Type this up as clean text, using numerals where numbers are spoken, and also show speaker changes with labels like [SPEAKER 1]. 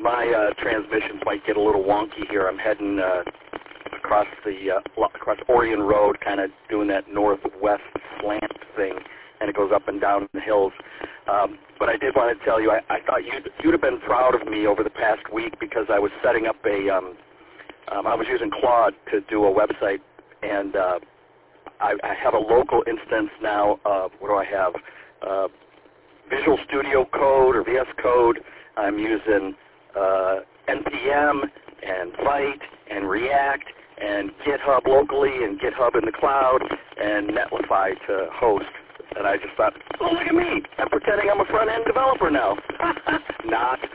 [SPEAKER 1] my transmissions might get a little wonky here. I'm heading across Orion Road, kind of doing that northwest slant thing, and it goes up and down the hills. But I did want to tell you, I thought you'd have been proud of me over the past week because I was setting up I was using Claude to do a website, and I have a local instance now of, what do I have, Visual Studio Code or VS Code. I'm using NPM and Vite and React and GitHub locally and GitHub in the cloud and Netlify to host. And I just thought, oh, look at me. I'm pretending I'm a front-end developer now. Not.